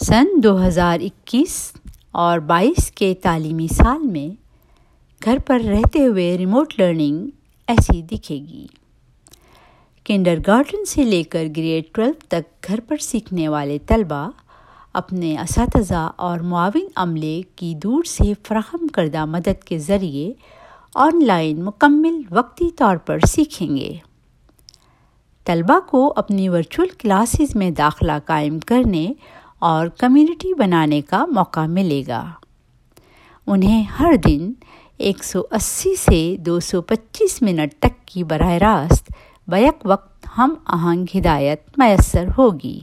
سن 2021 اور 22 کے تعلیمی سال میں گھر پر رہتے ہوئے ریموٹ لرننگ ایسی دکھے گی۔ کنڈرگارٹن سے لے کر گریڈ 12 تک گھر پر سیکھنے والے طلباء اپنے اساتذہ اور معاون عملے کی دور سے فراہم کردہ مدد کے ذریعے آن لائن مکمل وقتی طور پر سیکھیں گے۔ طلباء کو اپنی ورچوئل کلاسز میں داخلہ قائم کرنے اور کمیونٹی بنانے کا موقع ملے گا۔ انہیں ہر دن 180 سے 225 منٹ تک کی براہ راست بیک وقت ہم آہنگ ہدایت میسر ہوگی۔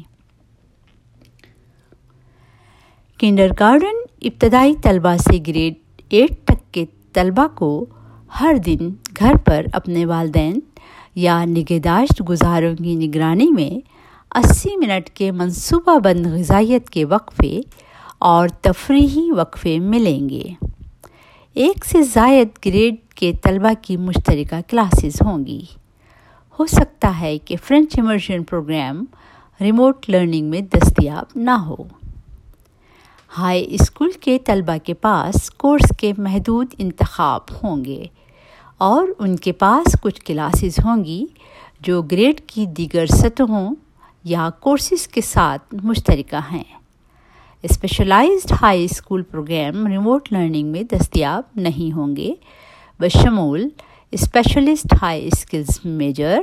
کنڈرگارٹن ابتدائی طلباء سے گریڈ 8 تک کے طلباء کو ہر دن گھر پر اپنے والدین یا نگہداشت گزاروں کی نگرانی میں 80 منٹ کے منصوبہ بند غذائیت کے وقفے اور تفریحی وقفے ملیں گے۔ 1 سے زائد گریڈ کے طلباء کی مشترکہ کلاسز ہوں گی۔ ہو سکتا ہے کہ French immersion program remote learning میں دستیاب نہ ہو۔ ہائی اسکول کے طلباء کے پاس کورس کے محدود انتخاب ہوں گے اور ان کے پاس کچھ کلاسز ہوں گی جو گریڈ کی دیگر سطحوں یا کورسز کے ساتھ مشترکہ ہیں۔ Specialized high school program remote learning میں دستیاب نہیں ہوں گے، بشمول specialist high skills major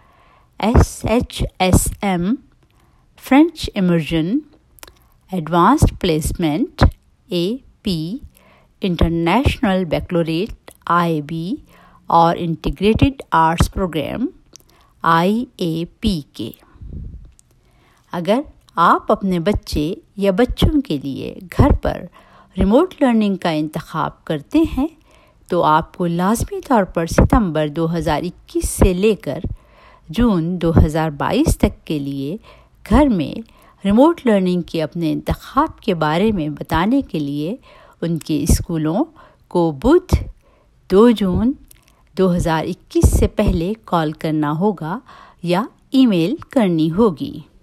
SHSM، French immersion, advanced placement AP، international baccalaureate IB اور انٹیگریٹڈ آرٹس پروگرام IAP کے۔ اگر آپ اپنے بچے یا بچوں کے لیے گھر پر ریموٹ لرننگ کا انتخاب کرتے ہیں تو آپ کو لازمی طور پر ستمبر 2021 سے لے کر جون 2022 تک کے لیے گھر میں ریموٹ لرننگ کے اپنے انتخاب کے بارے میں بتانے کے لیے ان کے اسکولوں کو بدھ 2 جون 2021 سے پہلے کال کرنا ہوگا یا ای میل کرنی ہوگی۔